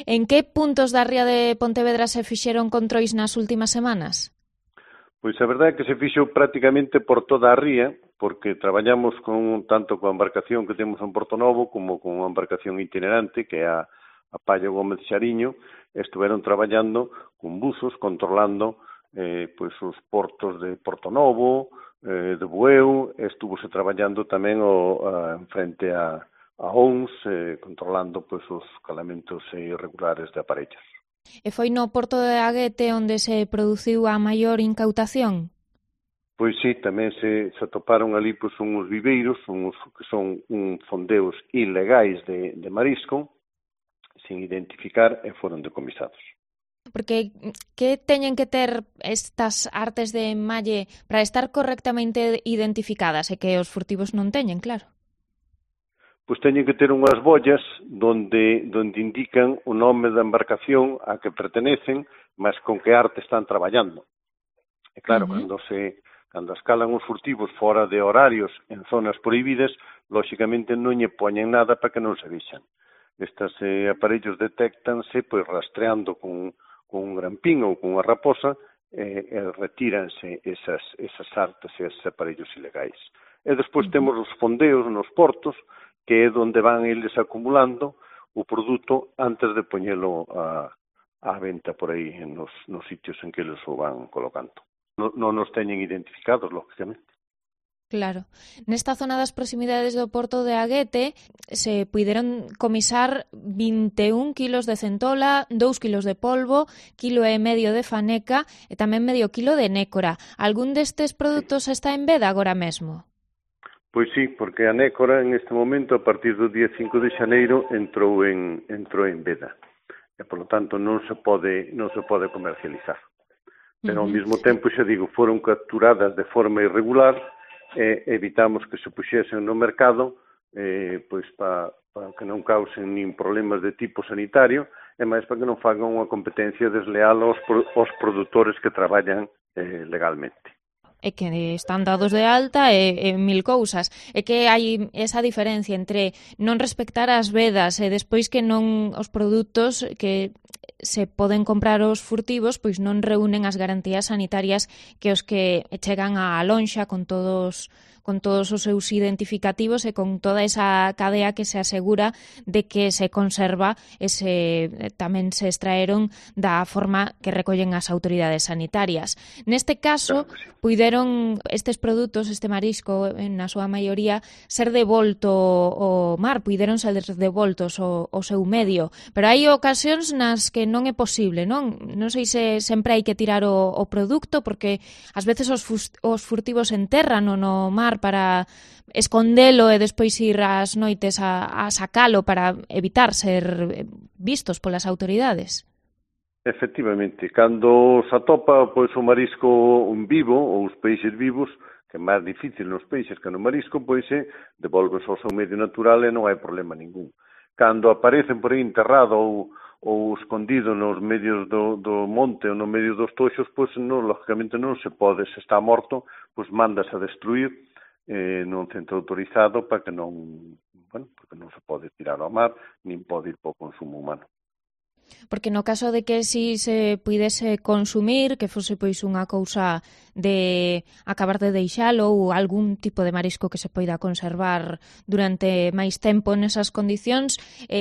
En que puntos da ría de Pontevedra se fixeron controis nas últimas semanas? Pois a verdade é que se fixo prácticamente por toda a ría, porque traballamos tanto coa embarcación que temos en Portonovo como con unha embarcación itinerante que é a Pallo Gómez Xariño. Estuveron traballando con buzos, controlando pois os portos de Portonovo, de Bueu. Estúvose traballando tamén en frente a ONS, controlando pois os calamentos irregulares de aparellos. E foi no porto de Aguete onde se produciu a maior incautación? Pois sí, tamén se atoparon ali pois, uns viveiros, que son fondeos ilegais de marisco, sin identificar e foron decomisados. Porque que teñen que ter estas artes de enmalle para estar correctamente identificadas e que os furtivos non teñen, claro? Pois teñen que ter unhas bollas donde indican o nome da embarcación a que pertenecen, mas con que arte están traballando. E claro, cando escalan os furtivos fora de horarios en zonas prohibidas, lóxicamente non lle poñen nada para que non se vexan. Estes aparellos detectanse pois rastreando con un grampín ou con unha raposa e retíranse esas artes e esos aparellos ilegais. E despois temos os fondeos nos portos, que é onde van eles acumulando o produto antes de poñelo á venta por aí nos sitios en que eles o van colocando. Non nos teñen identificados, lógicamente. Claro. Nesta zona das proximidades do porto de Aguete se puideron comisar 21 kilos de centola, 2 kilos de polvo, 1,5 kg de faneca e tamén medio kilo de nécora. Algún destes produtos está en veda agora mesmo? Pois sí, porque a nécora en este momento, a partir do día 5 de xaneiro, entrou en veda. E, polo tanto, non se pode comercializar. Pero, ao mesmo tempo, xa digo, foron capturadas de forma irregular e evitamos que se puxesen no mercado pois para que non causen nin problemas de tipo sanitario e máis para que non fagan unha competencia desleal aos produtores que traballan legalmente. E que están dados de alta e mil cousas. É que hai esa diferencia entre non respectar as vedas e despois que non os produtos que se poden comprar os furtivos pois non reúnen as garantías sanitarias que os que chegan á lonxa con todos os seus identificativos e con toda esa cadea que se asegura de que se conserva e tamén se extraeron da forma que recollen as autoridades sanitarias. Neste caso, puideron estes produtos, este marisco, na súa maioría, ser devolto ao mar, puideron ser devoltos ao seu medio, pero hai ocasións nas que non é posible, non? Non sei se sempre hai que tirar o produto, porque ás veces os furtivos enterran no mar para escondelo e despois ir ás noites a sacalo para evitar ser vistos polas autoridades. Efectivamente, cando se atopa pois o marisco vivo ou os peixes vivos, que é máis difícil nos peixes que no marisco, pois devolves ao seu medio natural e non hai problema ningún. Cando aparecen por aí enterrado ou escondido nos medios do monte ou no medio dos toxos, pois lógicamente non se pode, se está morto, pois mándase a destruir nun centro autorizado para que porque non se pode tirar ao mar, nin pode ir para o consumo humano. Porque no caso de que si se puidese consumir, que fose pois unha cousa de acabar de deixalo ou algún tipo de marisco que se poida conservar durante máis tempo nesas condicións,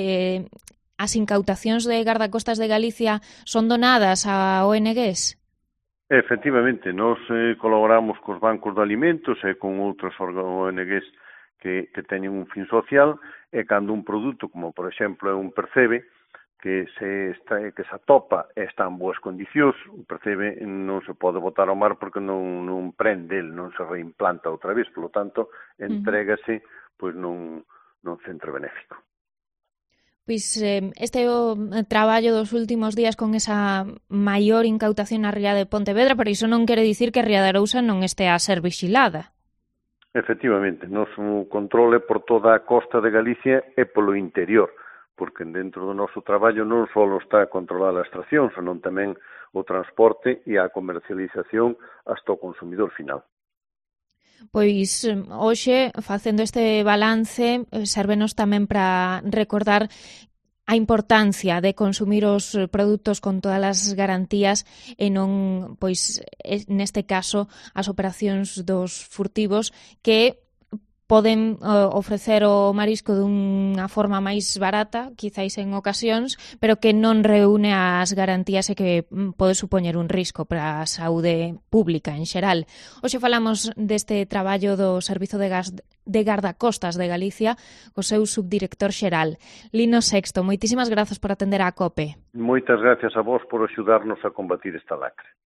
as incautacións de Gardacostas de Galicia son donadas a ONGs? Efectivamente, nós colaboramos cos bancos de alimentos e con outros ONGs que teñen un fin social e cando un produto, como por exemplo é un percebe, que se atopa e está en boas condicións, o percebe non se pode botar ao mar porque non prende, non se reimplanta outra vez, polo tanto, entrégase pois nun centro benéfico. Pois este é o traballo dos últimos días con esa maior incautación na ría de Pontevedra, pero iso non quere dicir que a ría de Arousa non estea a ser vixilada. Efectivamente, noso controle por toda a costa de Galicia e polo interior, porque dentro do noso traballo non só está a controlar a extracción, senón tamén o transporte e a comercialización hasta o consumidor final. Pois hoxe, facendo este balance, sérvenos tamén para recordar a importancia de consumir os produtos con todas as garantías e non, pois, neste caso, as operacións dos furtivos que poden ofrecer o marisco dunha forma máis barata, quizáis en ocasións, pero que non reúne as garantías e que pode supoñer un risco para a saúde pública en xeral. Hoxe falamos deste traballo do Servizo de Gardacostas de Galicia co seu subdirector xeral, Lino Sexto. Moitísimas grazas por atender á COPE. Moitas gracias a vos por axudarnos a combatir esta lacre.